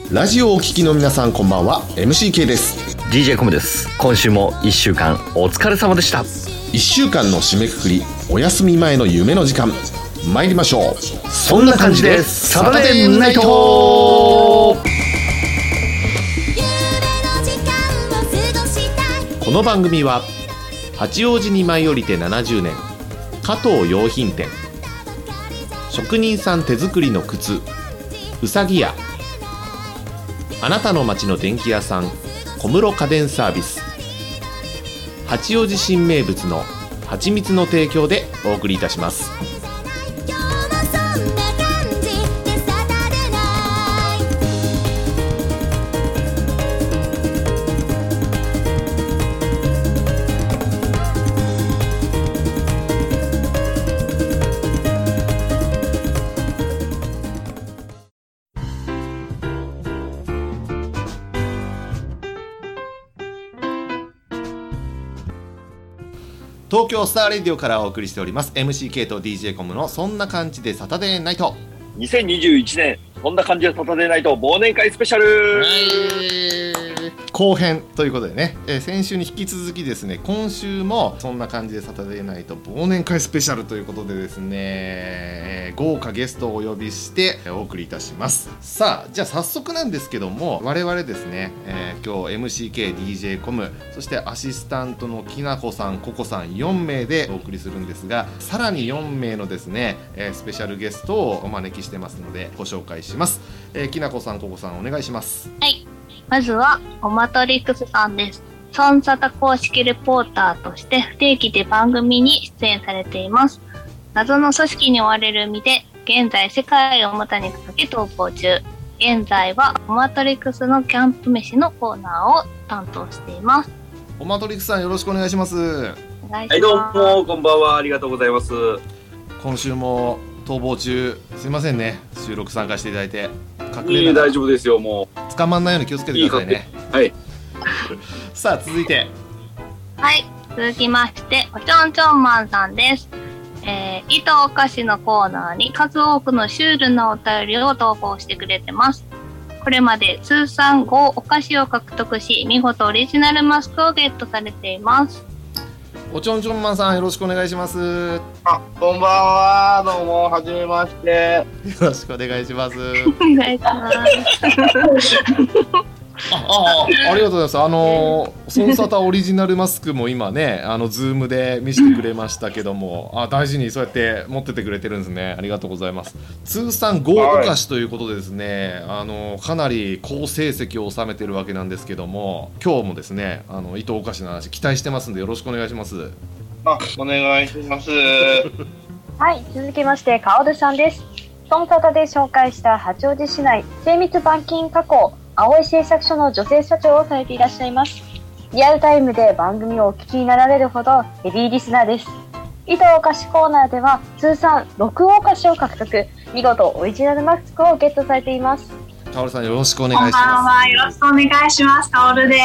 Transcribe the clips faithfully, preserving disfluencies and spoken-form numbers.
ラジオをお聞きの皆さんこんばんは。 エムシーケー です。 ディージェー コムです。今週もいっしゅうかんお疲れ様でした。 いっしゅうかんの締めくくり、お休み前の夢の時間、参りましょう。 そんな感じでサタデーナイト。 この番組は八王子に舞い降りてななじゅうねん、加藤洋品店、職人さん手作りの靴うさぎ屋、あなたの街の電気屋さん小室家電サービス、八王子新名物の蜂蜜の提供でお送りいたします。東京スターレディオからお送りしております エムシーケー と ディージェー コムのそんな感じでサタデーナイト。 にせんにじゅういちねんそんな感じでサタデーナイト忘年会スペシャル、 後編ということでね、えー、先週に引き続きですね、今週もそんな感じでサタデーナイト忘年会スペシャルということでですね、えー、豪華ゲストをお呼びしてお送りいたします。さあ、じゃあ早速なんですけども、我々ですね、えー、今日 エムシーケー、ディージェー コム、そしてアシスタントのきなこさん、ここさんよんめいでお送りするんですが、さらによんめいのですね、えー、スペシャルゲストをお招きしてますのでご紹介します。えー、きなこさん、ここさんお願いします。 はい、まずはオマトリックスさんです。ソンサタ公式レポーターとして不定期で番組に出演されています。謎の組織に追われる身で現在世界を股にかけ投稿中。現在はオマトリックスのキャンプ飯のコーナーを担当しています。 オマトリックスさん、よろしくお願いします。 お願いします。 はい、どうもこんばんは、ありがとうございます。 今週も逃亡中、すいませんね、収録参加していただいて。 隠れ大丈夫ですよ、もう捕まんないように気をつけてくださいね。 いいはいさあ続いて、はい続きましておちょんちょんマンさんです。えー、糸お菓子のコーナーに数多くのシュールなお便りを投稿してくれてます。これまで通算ごお菓子を獲得し、見事オリジナルマスクをゲットされています。 おちょんちょんマンさん、よろしくお願いします。 あ、こんばんは。どうも、はじめまして。 よろしくお願いします。 お願いしますああ、ありがとうございます。あのソンサタオリジナルマスクも今ね、あのズームで見せてくれましたけども、あ、大事にそうやって持っててくれてるんですね。ありがとうございます。通算ごお菓子ということでですね、あのかなり好成績を収めてるわけなんですけども、今日もですね、あの糸お菓子の話期待してますんでよろしくお願いします。 あ、お願いします。 はい、続きましてかおるさんです。ソンサタで紹介した八王子市内精密板金加工葵製作所の女性社長をされていらっしゃいます。リアルタイムで番組をお聞きになられるほどヘビーリスナーです。糸お菓子コーナーでは通算ろくお菓子を獲得、見事オリジナルマスクをゲットされています。 かおるさん、よろしくお願いします。 こんばんは、よろしくお願いします。かおるです。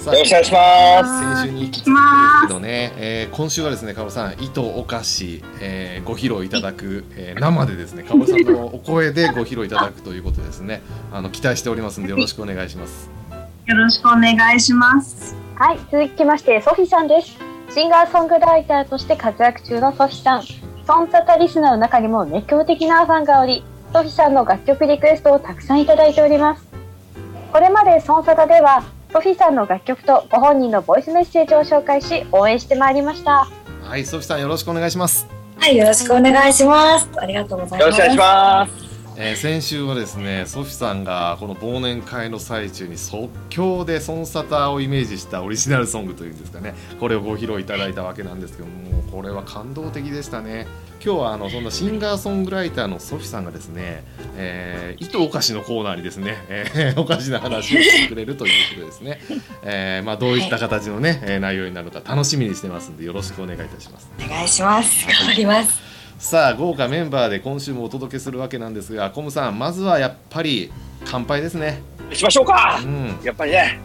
さあ、 よろしくお願いします。 先週に引き続きですけどね、えー、今週はですね、かおるさん、糸お菓子、えー、ご披露いただく、えー、生でですね、かおるさんのお声でご披露いただくということですね。あの期待しておりますのでよろしくお願いします。 よろしくお願いします。 はい、続きましてソフィさんです。シンガーソングライターとして活躍中のソフィさん。ソンサタリスナーの中にも熱狂的なファンがおり、ソフィさんの楽曲リクエストをたくさんいただいております。これまでソンサタではソフィさんの楽曲とご本人のボイスメッセージを紹介し応援してまいりました。 はい、ソフィさん、よろしくお願いします。 はい、よろしくお願いします。ありがとうございます。 よろしくお願いします。 えー、先週はですね、ソフィさんがこの忘年会の最中に即興でソンサタをイメージしたオリジナルソングというんですかね、これをご披露いただいたわけなんですけども、これは感動的でしたね。今日はあのそんなシンガーソングライターのソフィさんがですね、えー、糸お菓子のコーナーにですね、えー、おかしな話をしてくれるということですね、えーまあ、どういった形のね、えー、内容になるのか楽しみにしてますんでよろしくお願いいたします。 お願いします。頑張ります。 さあ、豪華メンバーで今週もお届けするわけなんですが、コムさん、まずはやっぱり乾杯ですね。 しましょうか、 うん、 やっぱりね、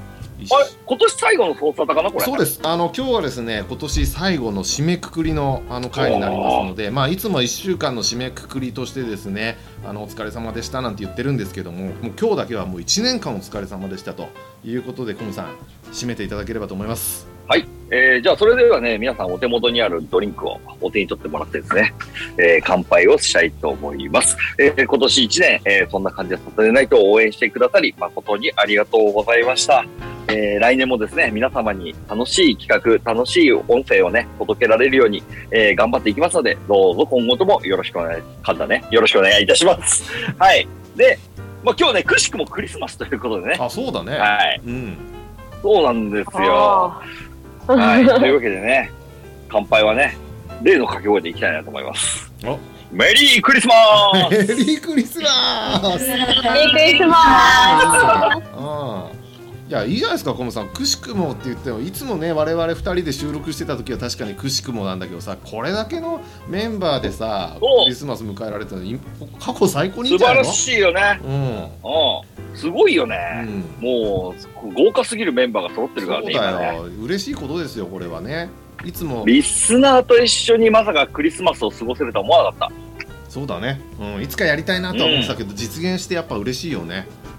今年最後のソーサタかなこれ。 そうです。あの今日はですね、今年最後の締めくくりのあの回になりますので、まあいつもいっしゅうかんの締めくくりとしてですね、あのお疲れ様でしたなんて言ってるんですけども、もう今日だけはもういちねんかんお疲れ様でしたということで、コムさん締めていただければと思います。 はい、えー、じゃあそれではね、皆さんお手元にあるドリンクをお手に取ってもらってですね、えー、乾杯をしたいと思います。えー、今年いちねん、えー、そんな感じでサタデーナイトを応援してくださり誠にありがとうございました。えー、来年もですね、皆様に楽しい企画、楽しい音声をね、届けられるように、えー、頑張っていきますので、どうぞ今後ともよろしくお願い、かんだね、よろしくお願いいたします。はい。で、まあ、今日ね、くしくもクリスマスということでね。 あ、そうだね。 はい。 うん。 そうなんですよ。はい。というわけでね、乾杯はね、例の掛け声でいきたいなと思います。 おメリークリスマスメリークリスマスメリークリスマスいや、いいじゃないですか、コムさん。くしくもって言っても、いつもね我々ふたりで収録してた時は確かにくしくもなんだけどさ、これだけのメンバーでさクリスマス迎えられたのに過去最高にいいんじゃないの？ 素晴らしいよね。うん、うん、すごいよね、うん、もう豪華すぎるメンバーが揃ってるからね。 そうだよ、 今ね、 嬉しいことですよこれはね。いつもリスナーと一緒にまさかクリスマスを過ごせるとは思わなかった。 そうだね、うん、いつかやりたいなとは思ってたけど、うん、実現してやっぱ嬉しいよね。 うん、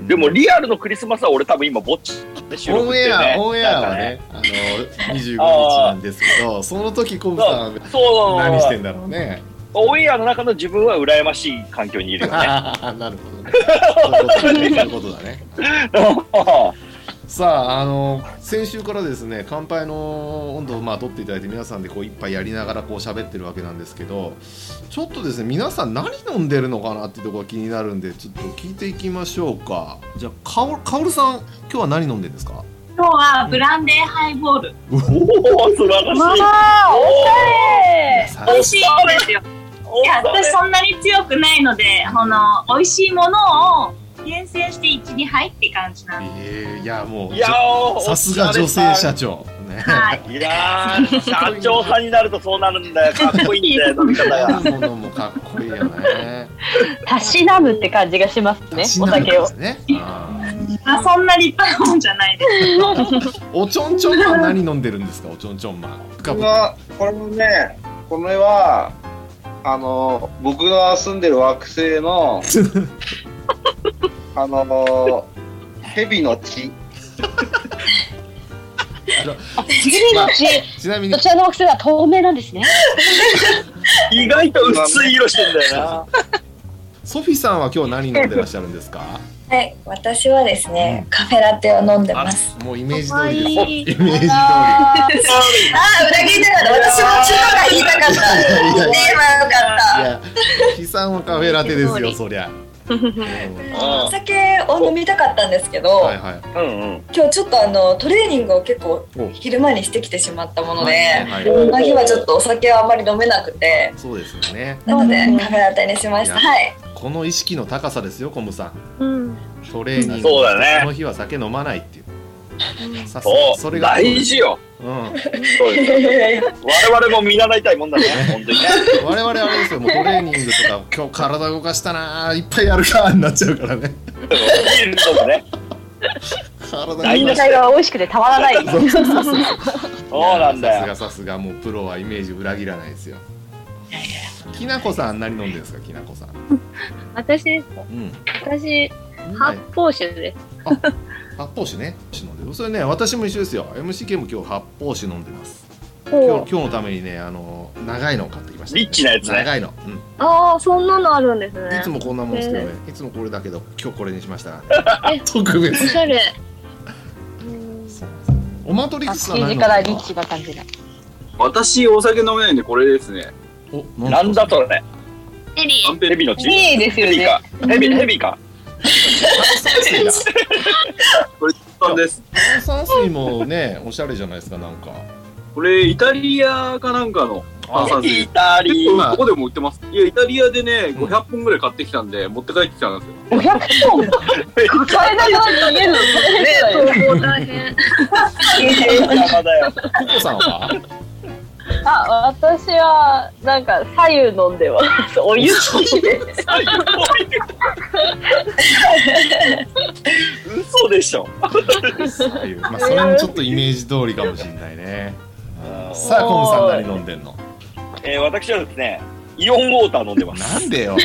でもリアルのクリスマスは俺多分今ぼっちで収録してるね。 オンエア、オンエアはね、あのにじゅうごにちなんですけど、その時コムさんそう何してんだろうね。 オンエアの中の自分は羨ましい環境にいるよね。 なるほどね。そういうことだね。さあ、あの先週からですね、乾杯の温度をまあ取っていただいて、皆さんでこう一杯やりながらこう喋ってるわけなんですけど、ちょっとですね、皆さん何飲んでるのかなっていうところが気になるんで、ちょっと聞いていきましょうか。じゃあ、かおかおるさん、今日は何飲んでるんですか？ 今日はブランデーハイボール。 うん、おお、素晴らしい。 わあ、おしゃれ。 美味しいんですよ。いや、私そんなに強くないので、この美味しいものを厳選していち、にはいって感じなんです。 えー、いやもういやさすが女性社長、ね、 はい、 いやー社長さんになるとそうなるんだよ。かっこいいんだよ飲み方が。 飲むものもかっこいいよね。 たしなむって感じがしますね、お酒を。 ね、ああ、そんな立派なもんじゃないです。 おちょんちょんマン何飲んでるんですか？おちょんちょんマン。 これはこれもね、これはあの僕が住んでる惑星のあのー、蛇の血。 蛇の血。ちなみに、こちらの惑星は透明なんですね。 意外と薄い色してんだよな。 ソフィさんは今日何飲んでらっしゃるんですか？ はい、私はですね、カフェラテを飲んでます。 もうイメージ通りです。イメージ通り。 ああ、裏切りなかった。私も中華が言いたかった。言えばよかった。 いや、ヒさんはカフェラテですよ、そりゃ。 お酒を飲みたかったんですけど、今日ちょっとあのトレーニングを結構昼間にしてきてしまったもので、この日はちょっとお酒はあまり飲めなくて、 そうですよね。 なのでカフェラテにしました。はい。 この意識の高さですよ、コムさん。 うん、 トレーニング、 そうだね、 この日は酒飲まないっていう。 さすがそれが大事よ。うん。そうです。我々も見習いたいもんだね、本当にね。 我々はあれですよ、もうトレーニングとか今日体動かしたな、いっぱいやるかになっちゃうからね。 ビールとかね。 体がが美味しくてたまらない。 そうなんだよ。 さすがさすが、もうプロはイメージ裏切らないですよ。きなこさん何飲んでるんですか、きなこさん。 私ですか。うん、私発泡酒です。 発泡酒ね、飲んでる。それね、私も一緒ですよ。エムシーケー も今日発泡酒飲んでます。今日、今日のためにね、あの長いのを買ってきました、ね。 リッチなやつね。 長いの。うん、 ああ、そんなのあるんですね。 いつもこんなもんですけどね。いつもこれだけど、今日これにしましたから、ね。特別。 おしゃれ。 おまとりくさん何飲んでるんですか？からリッチな感じだ。 私お酒飲めないんでこれですね。 お、なんだそれ。 ヘビ。 ヘビの血。 ヘビですよね。 ヘビヘビか。 これ炭酸です。 炭酸水もね、おしゃれじゃないですか、なんか。 これイタリアかなんかの炭酸水。 イタリア。 ここでも売ってます。いや、イタリアでね、ごひゃっぽんぐらい買ってきたんで、持って帰ってきたんですよ。 ごひゃっぽん買えないように逃げるの大変。 邪魔だよ。 ココさんは？ あ、私はなんか左右飲んでます。お湯付きで。 嘘そうでしょ。 まあそれもちょっとイメージ通りかもしれないね。さあコムさん何飲んでんの？ えー、私はですねイオンウォーター飲んでます。 なんでよ。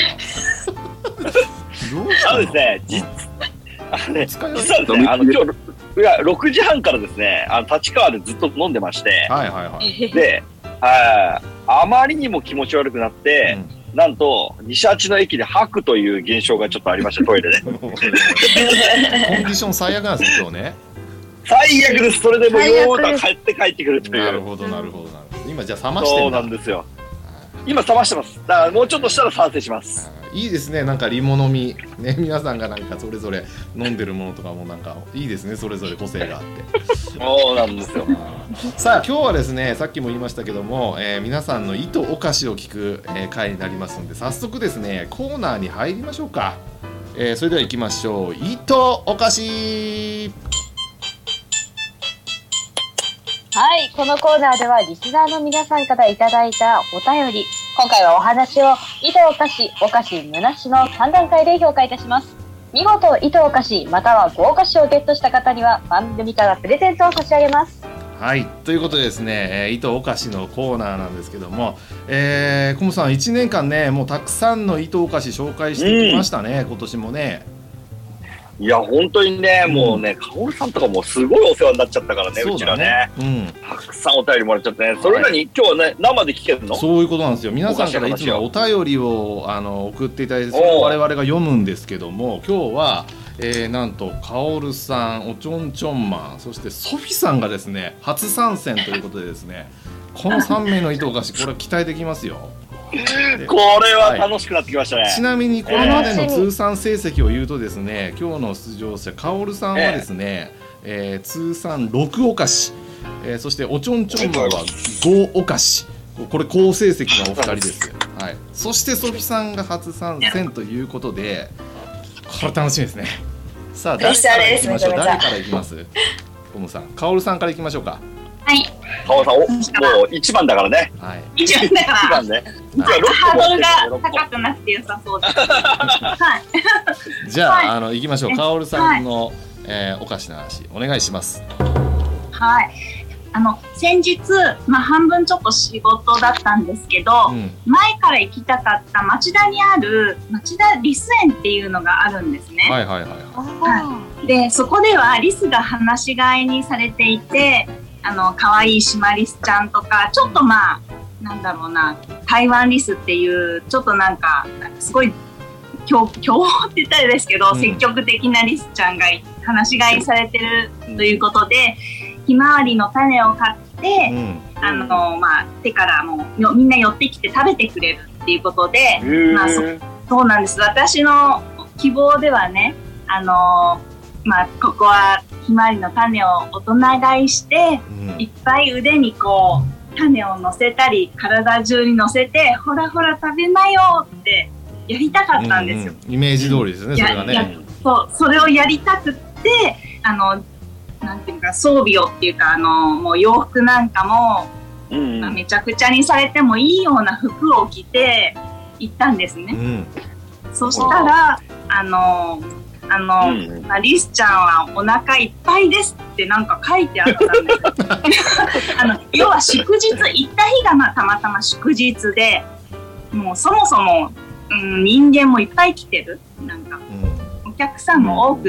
あのですね、実あのね、実はですね、あの今日いやろくじはんからですね、あの立川でずっと飲んでまして、 はいはいはい。 で、ああまりにも気持ち悪くなって、うん、なんと西八の駅で吐くという現象がちょっとありました、トイレで。コンディション最悪なんですよ今日ね。 最悪です。それでもようが帰って帰ってくるという。 なるほどなるほどなるほど。今じゃあ冷ましてるんだ。 そうなんですよ。今冷ましてます。だからもうちょっとしたら賛成します。 いいですね。なんかリモ飲みね、皆さんがなんかそれぞれ飲んでるものとかもなんかいいですね。それぞれ個性があって。 そうなんですよ。 さあ今日はですね、さっきも言いましたけども、えー、皆さんの糸お菓子を聞く、えー、回になりますので、早速ですねコーナーに入りましょうか。えー、それでは行きましょう。糸お菓子。 はい、このコーナーではリスナーの皆さんからいただいたお便り、今回はお話を糸お菓子、お菓子、むなしのさん段階で評価いたします。見事糸お菓子または豪華賞をゲットした方には番組からプレゼントを差し上げます。 はい、ということでですね、えー、糸お菓子のコーナーなんですけども、えー、コムさんいちねんかんね、もうたくさんの糸お菓子紹介してきましたね、うん、今年もね。 いや本当にね、うん、もうね、カオルさんとかもすごいお世話になっちゃったからね、う, ねうちらね、うん、たくさんお便りもらっちゃってね、それなに、はい、今日はね、生で聞けるの？ そういうことなんですよ。皆さんからいつもお便りをあの送っていただいて、それを我々が読むんですけども、今日は、えー、なんとカオルさん、おちょんちょんマン、そしてソフィさんがですね、初参戦ということでですね、このさん名の糸お菓子、これは期待できますよ。 これは楽しくなってきましたね、はい、 ちなみにこれまでの通算成績を言うとですね、今日の出場者カオルさんはですね、えーえー、通算ろくお菓子、えー、そしておちょんちょんマンはごお菓子、これ好成績のお二人です、はい、そしてソフィさんが初参戦ということで、これ楽しみですね。さあ誰からいきましょう。誰からいきます？コムさん、カオルさんからいきましょうか。 はい。 カオルさん、お、もう一番だからね。 はい。 一番だから。 一番ね。 ハードルが高くなくて良さそうです。はい。 じゃあ、はい、あの行きましょう。カオルさんの、はい、えー、お菓子の話お願いします。 はい。あの先日、まあ、半分ちょっと仕事だったんですけど、うん、前から行きたかった町田にある町田リス園っていうのがあるんですね。 はいはいはい、 はい。でそこではリスが放し飼いにされていて、あの可愛いシマリスちゃんとか、ちょっとまあなんだろうな、台湾リスっていうちょっとなんかすごい強強って言ったらですけど、うん、積極的なリスちゃんが放し飼いされてるということで、ひまわりの種を買って、うん、あのまあ手からもうみんな寄ってきて食べてくれるっていうことで、まあ、そ, そうなんです。私の希望ではね、あのまあここはひまわりの種を大人買いして、うん、いっぱい腕にこう種を乗せたり体中に乗せて、ほらほら食べなよってやりたかったんですよ。 うんうん、イメージ通りですね。それがね。 そう、それをやりたくって、あのなんていうか装備をっていうか、あのもう洋服なんかも、うんうん、まあ、めちゃくちゃにされてもいいような服を着て行ったんですね。うん、そしたらあのあの、うんまあ、リスちゃんはお腹いっぱいですってなんか書いてあったんですあの要は祝日行った日がまあたまたま祝日で、もうそもそも、うん、人間もいっぱい来てる、なんか、うん、お客さんも多くって、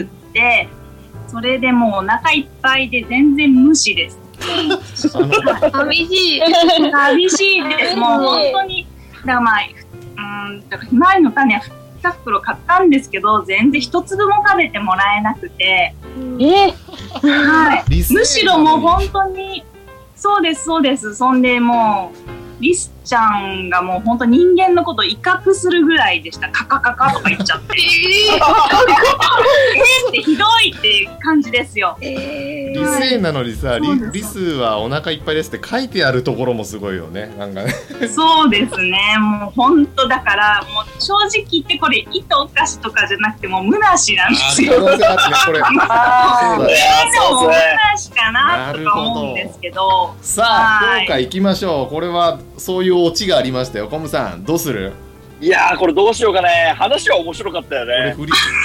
うん、それでもうお腹いっぱいで全然無視です。 寂しい寂しいです。もう本当にだからまあ、うん、だからひまわりの種はに袋買ったんですけど、全然一粒も食べてもらえなくて、 えはい、むしろもう本当にそうですそうです。そんでもうリスちゃんがもう本当人間のことを威嚇するぐらいでした。カカカカとか言っちゃって、えー、えーってひどいって感じですよ。 えー、リス園なのにさ、リ, リスはお腹いっぱいですって書いてあるところもすごいよね。なんかねそうですね。もう本当だからもう正直言ってこれ糸お菓子とかじゃなくてもうむなしなんですよ。 あ、ね、これあー、でもむなしかなとか思うんですけど。 さあ評価いきましょう。これはそういうオチがありましたよ。コムさんどうする？ いやーこれどうしようかね。話は面白かったよね。 これ振り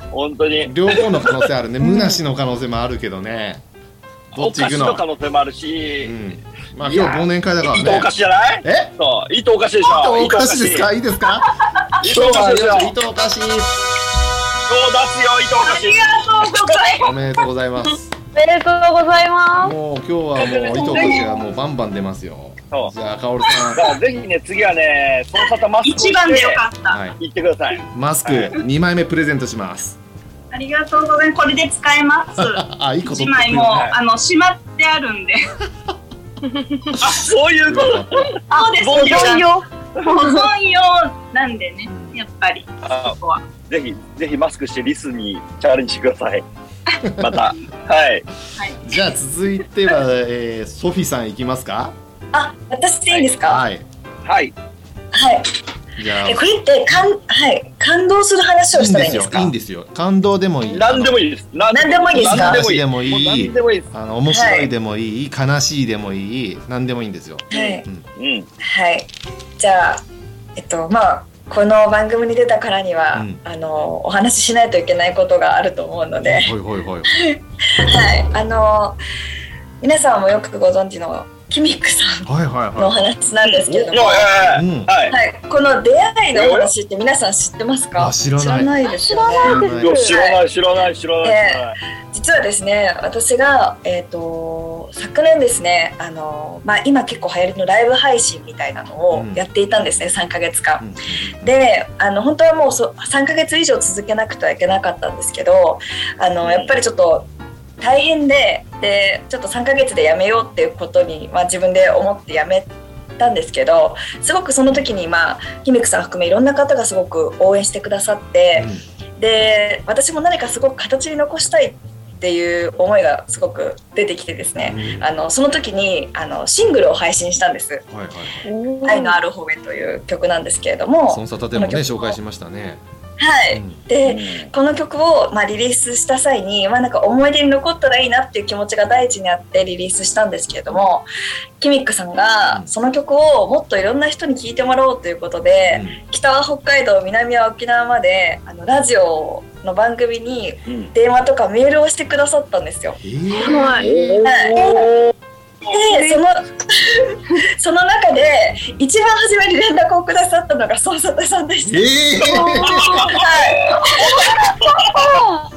本当に両方の可能性あるね。むなしの可能性もあるけどね。どっち行くの？ お菓子の可能性もあるし、うん、 まあ今日忘年会だからね。 糸お菓子じゃない？ え？ そう、糸お菓子でしょ。 糸お菓子ですか？いいですか？ 糸お菓子ですよ。 糸お菓子。 そう出すよ、糸お菓子。 ありがとうございます。 おめでとうございます。 おめでとうございます。 もう今日はもう糸お菓子がもうバンバン出ますよ。 そう。 じゃあ、かおるさん。 じゃあぜひね、次はね、その方マスクをして一番でよかった。 はい、言ってください。 マスクにまいめプレゼントします。 ありがとうございます。これで使えます。 あ、いいこと。 一枚も、はい、あのしまってあるんで。 あ、そういうこと。 そうです。 保存用。 保存用なんでね、やっぱりそこは。 ぜひぜひマスクしてリスにチャレンジしてください。また。はい。 じゃあ続いては、えー、ソフィさんいきますか。 あ、私でいいですか。 はい。はい。 はい。じゃあ、え、これってかん、はい、感動する話をしたらいいんですか。 いいんですよ。感動でもいい。 何でもいいです。 何でもいいですか。 何でもいい。 何でもいい。 あの面白いでもいい、悲しいでもいい、何でもいいんですよ。 はい。うん。はい。じゃあ、えっとまあ。この番組に出たからには、うん、あのお話ししないといけないことがあると思うので、はいはいはいはい、あの皆さんもよくご存知のキミックさんのお話なんですけれども、はい、この出会いのお話って皆さん知ってますか？ 知らない。知らないですよね。 知らない知らない知らない。 えー、実はですね、私がえっと昨年ですね、あのまあ今結構流行りのライブ配信みたいなのをやっていたんですね、うん、さんかげつかん。うん、で、あの本当はもうそさんかげつ以上続けなくてはいけなかったんですけど、あのやっぱりちょっと大変で、でちょっとさんかげつでやめようっていうことに、まあ、自分で思ってやめたんですけど、すごくその時に、まあ、キミックさん含めいろんな方がすごく応援してくださって、うん、で私も何かすごく形に残したいっていう思いがすごく出てきてですね、うん、あのその時にあのシングルを配信したんです、はいはい、愛のある方へという曲なんですけれども、 そのサタでもね紹介しましたね。 はい、うん、で、うん、この曲を、まあ、リリースした際に、まあ、なんか思い出に残ったらいいなっていう気持ちが第一にあってリリースしたんですけれども、キミックさんがその曲をもっといろんな人に聴いてもらおうということで、うん、北は北海道、南は沖縄まであのラジオの番組に電話とかメールをしてくださったんですよ。うん、はい、はいでそのその中で一番初めに連絡をくださったのがソンサタさんでした。えー、はい。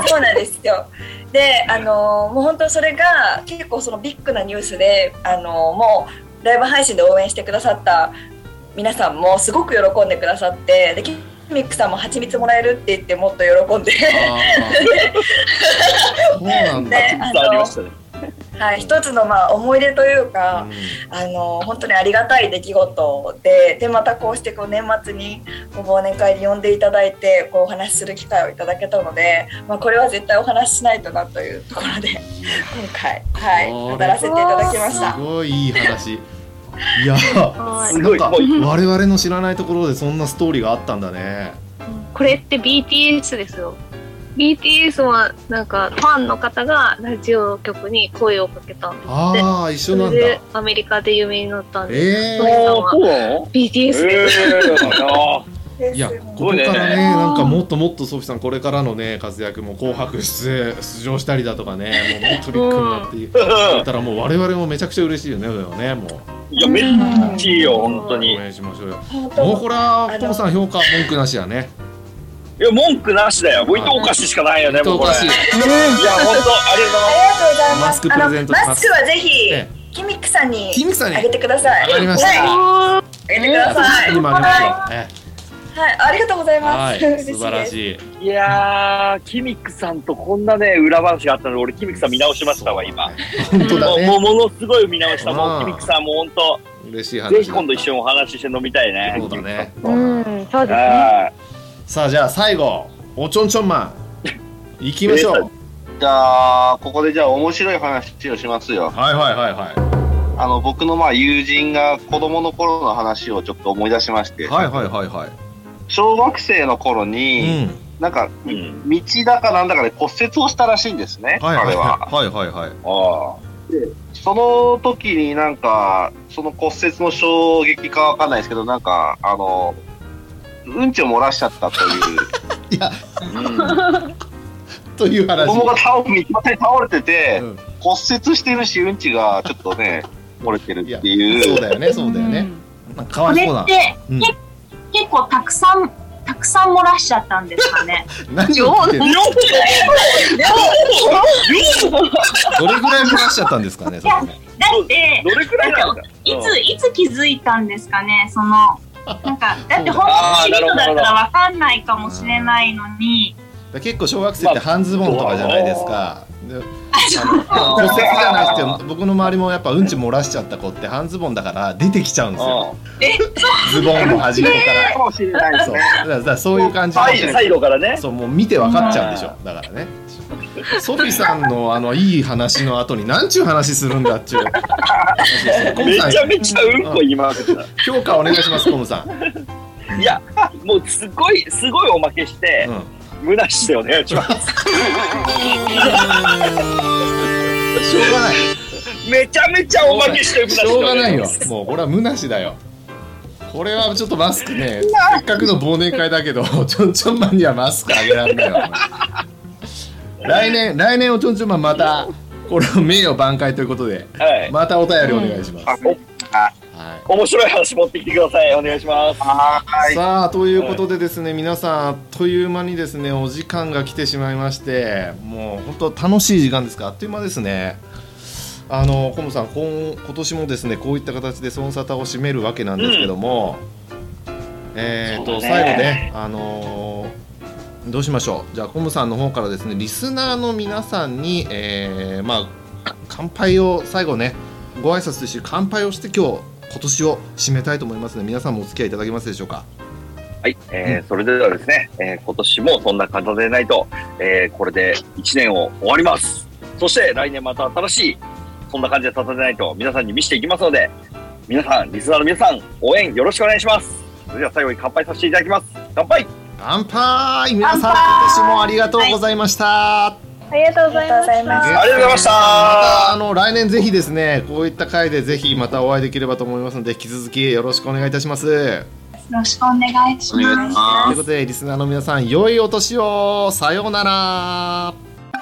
そうなんですよ。で、あのもう本当それが結構そのビッグなニュースで、あのもうライブ配信で応援してくださった皆さんもすごく喜んでくださって、でキミックさんも蜂蜜もらえるって言ってもっと喜んで、 そうなんだ。 で、あのはい、一つのまあ思い出というか、うん、あの本当にありがたい出来事で、でまたこうしてこう年末に忘年会に呼んでいただいてこうお話しする機会をいただけたので、まあ、これは絶対お話ししないとなというところで今回、はい、語らせていただきました。 すごいいい話。いやすごい、なんか我々の知らないところでそんなストーリーがあったんだね。 これって ビーティーエス ですよ。ビーティーエス はなんかファンの方がラジオ局に声をかけたんですって。 ああ、一緒なんだ。それでアメリカで有名になったんで、 えー、 ソニさんは ビーティーエス です。 えー、いや、ここからね、なんかもっともっとソフィさんこれからのね活躍も紅白出出場したりだとかね、もうもっとビッグになって言ったらもう我々もめちゃくちゃ嬉しいよね、ねもう。 いやめっちゃいいよ本当に。 応援しましょうよ。もうこれは父さん評価文句なしやね。 いや文句なしだよ。もう糸お菓子しかないよね。もうこれ。いや本当ありがとうございます。 ありがとうございます。 マスクプレゼントします。 マスクはぜひ、ええ、キミックさんにあげてください。 わかりました。 はい、あげてください。 今あげますよ。ええ、はい、ありがとうございます。 はい、素晴らしい。いやー、キミックさんとこんなね裏話があったので、俺キミックさん見直しましたわ今。 本当だね。 もうものすごい見直した。もうキミックさんも本当嬉しい話。 ぜひ今度一緒にお話しして飲みたいね。 そうだね。 うん、そうですね。 さあじゃあ最後。おちょんちょんマン行きましょう。 じゃあここでじゃあ面白い話をしますよ。 はいはいはいはい。 あの僕のまあ友人が子供の頃の話をちょっと思い出しまして、 はいはいはいはい。 小学生の頃に、うん、なんか、うん、道だかなんだかで骨折をしたらしいんですね、 はいはい、 彼は。 はいはいはい。 あでその時になんかその骨折の衝撃かわかんないですけど、なんかあのうんちを漏らしちゃったといういや、うん、という話。 子供が倒れてて、うん、骨折してるしうんちがちょっとね漏れてるっていう。 そうだよね、そうだよね。 うん、かわいそうだ。これって、うん、結構たくさんたくさん漏らしちゃったんですかね。 何を言ってんの？どれぐらい漏らしちゃったんですかね。それね。 だってどれくらいなんだ。 いついつ気づいたんですかね。そのなんかだって本当に人だったらわかんないかもしれないのに。 結構小学生って半ズボンとかじゃないですか。で骨折じゃなくて僕の周りもやっぱうんち漏らしちゃった子って半ズボンだから出てきちゃうんですよ。ズボンの端っこから。 かもしれないですね。 そうだからそういう感じで。サイドからね。 そうもう見て分かっちゃうんでしょ。だからね。ソフィさんのあのいい話の後に何ちゅう話するんだっちゅう。 めちゃめちゃうんこ言いまくった。 評価お願いしますコムさん。いやもうすごいすごいおまけして。うんむなしでお願いします。しょうがない。 めちゃめちゃおまけしてむなし。 しょうがないよ。もうこれはむなしだよ。これはちょっとマスクね。せっかくの忘年会だけど、ちょんちょんマンにはマスクあげられないわ。来年来年おちょんちょんマンまたこれを名誉挽回ということで、はい、またお便りお願いします。うん、 はい、面白い話持ってきてください。お願いします。 はい。さあということでですね、うん、皆さんあっという間にですねお時間が来てしまいまして、もう本当楽しい時間ですか。あっという間ですね。あのコムさん 今, 今年もですねこういった形でソンサタを締めるわけなんですけども、うん、えーと、ね、最後ねあのー、どうしましょう。じゃあコムさんの方からですねリスナーの皆さんに、えー、まあ乾杯を最後ねご挨拶として乾杯をして今日今年を締めたいと思いますので、皆さんもお付き合いいただけますでしょうか。 はい、えーうん、それではですね、えー、今年もそんな方でないと、えー、これでいちねんを終わります。そして来年また新しいそんな感じで立てないと皆さんに見せていきますので、皆さんリスナーの皆さん応援よろしくお願いします。それでは最後に乾杯させていただきます。乾杯。 乾杯。皆さん今年もありがとうございました。はい、 ありがとうございました。 ありがとうございました。またあの来年ぜひですねこういった回でぜひまたお会いできればと思いますので、引き続きよろしくお願いいたします。よろしくお願いします。 ということでリスナーの皆さん良いお年を。さようなら。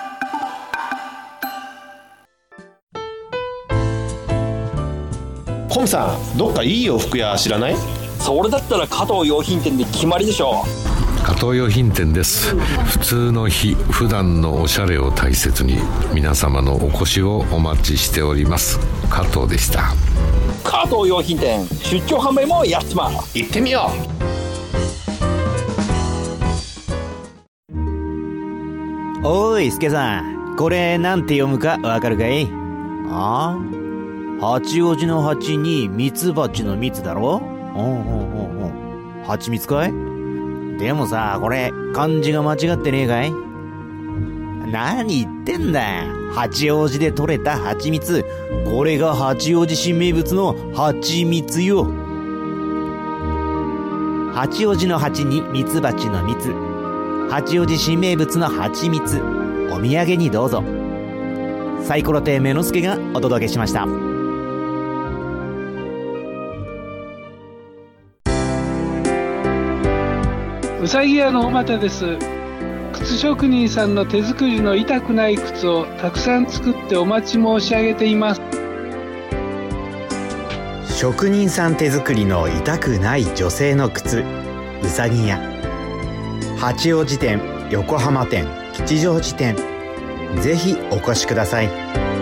コムさんどっかいい洋服屋知らない？ それだったら加藤洋品店で決まりでしょう。 加藤洋品店です。普通の日普段のおしゃれを大切に皆様のお越しをお待ちしております。加藤でした。 加藤洋品店出張販売もやってます。 行ってみよう。おいスケさん、これなんて読むかわかるかい？ああ、八王子の八にミツバチの蜜だろ。おうおうおうおう、蜂蜜かい？でもさ、これ漢字が間違ってねえかい？何言ってんだ。八王子で採れた蜂蜜、これが八王子新名物の蜂蜜よ。八王子の八にミツバチの蜜、八王子新名物の蜂蜜、お土産にどうぞ。サイコロ亭目の助がお届けしました。 うさぎ屋のおまたです。靴職人さんの手作りの痛くない靴をたくさん作ってお待ち申し上げています。 職人さん手作りの痛くない女性の靴、うさぎ屋。八王子店、横浜店、吉祥寺店、ぜひお越しください。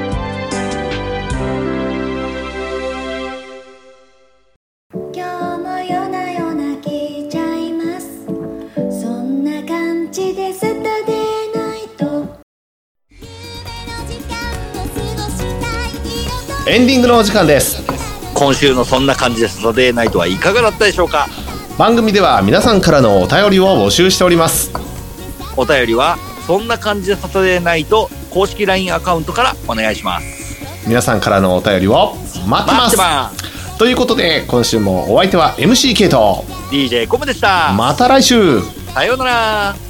エンディングのお時間です。 今週のそんな感じでサタデーナイトはいかがだったでしょうか。 番組では皆さんからのお便りを募集しております。 お便りはそんな感じでサタデーナイト公式 ライン アカウントからお願いします。 皆さんからのお便りを待ってます。ますということで今週もお相手は エムシー ケイとディージェー コムでした。 また来週。 さようなら。